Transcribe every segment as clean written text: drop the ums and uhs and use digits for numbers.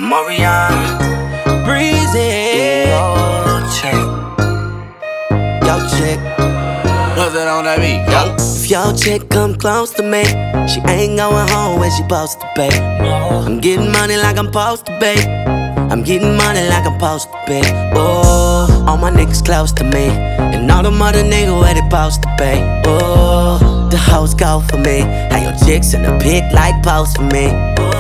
Morian, Breezy, yo chick, What's that on that beat? Yo. if your chick come close to me, she ain't going home when she supposed to be. I'm getting money like I'm supposed to be. I'm getting money like I'm supposed to be. Oh, all my niggas close to me, and all the mother niggas where they supposed to be. Oh, the hoes go for me. How your chicks in the pic like post for me.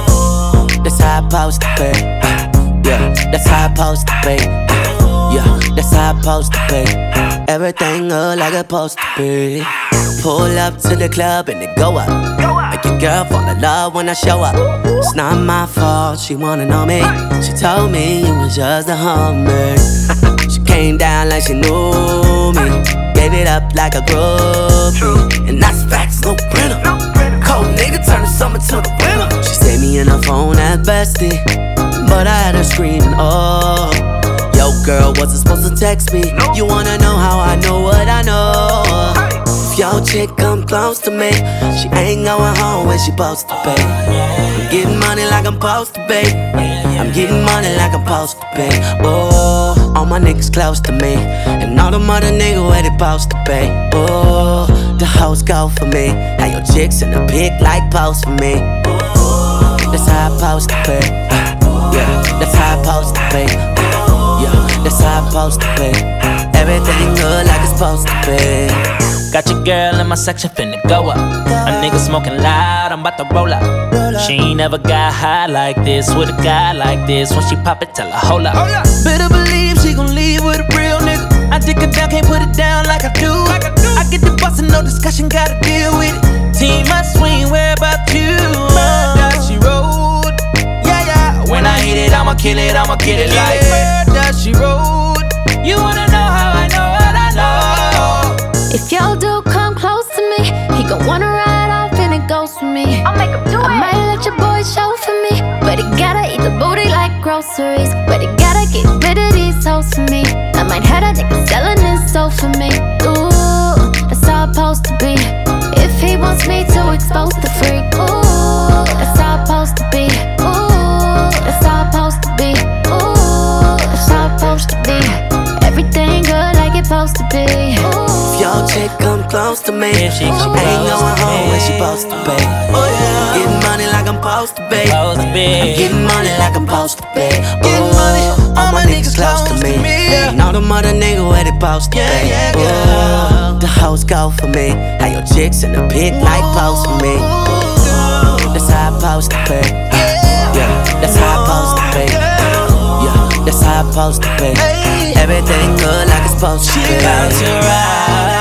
That's how I supposed to be. Yeah, that's how I supposed to be. Yeah, that's how I supposed to be. Everything look like it's supposed to be. Pull up to the club and it go up. Make your girl fall in love when I show up. It's not my fault, she wanna know me. She told me you was just a homie. She came down like she knew me. Gave it up like a groupie. And that's facts, no printer. Cold nigga turn the summer to the winter. She saved me in her phone as bestie, but I had her screaming, oh. Yo girl, wasn't supposed to text me. You wanna know how I know what I know. If your chick come close to me, she ain't going home when she supposed to be. I'm getting money like I'm supposed to be. I'm getting money like I'm supposed to be. Oh, all my niggas close to me, and all the mother niggas where they supposed to be. Oh, the hoes go for me. How your chicks in the pic like post for me. That's how I supposed to be. Yeah, that's how I supposed to be. Yeah, that's how I'm supposed to be. Everything good like it's supposed to be. Got your girl in my section finna go up. A nigga smoking loud, I'm about to roll up. She ain't never got high like this with a guy like this. When she pop it, tell her hold up. Better believe she gon' leave with a real nigga. I dick her down, can't put it down like I do. I get the bustin', no discussion, gotta deal with it. Team must swing, where about you? Murder, she rode. Yeah, yeah. When I hit it, I'ma kill it like murder, she rode. You wanna know how I know what I know? If your dude come close to me, he gon' wanna ride off and it goes for me. I'll make him do it. I might let your boy show for me, but he gotta eat the booty like groceries. But he gotta get rid of these hoes for me. I might have a nigga selling his soul for me. Ooh, that's how it's supposed to be. If he wants me to expose the freak, ooh, that's how it's supposed to be. Ooh, that's how it's supposed to be. Ooh, that's how it's supposed to be. Everything good like it's supposed to be. If your chick come close to me, she ain't going home when she supposed to be. I'm getting money like I'm supposed to be. I'm getting money like I'm supposed to be. All my niggas close to me, and all the mother niggas where they supposed to be. The hoes go for me. How your chicks in the pic like post for me. That's how I'm supposed to be. Yeah, that's how I'm supposed to be. Yeah, that's how I'm supposed to be. Everything good like it's supposed to be. She about to ride.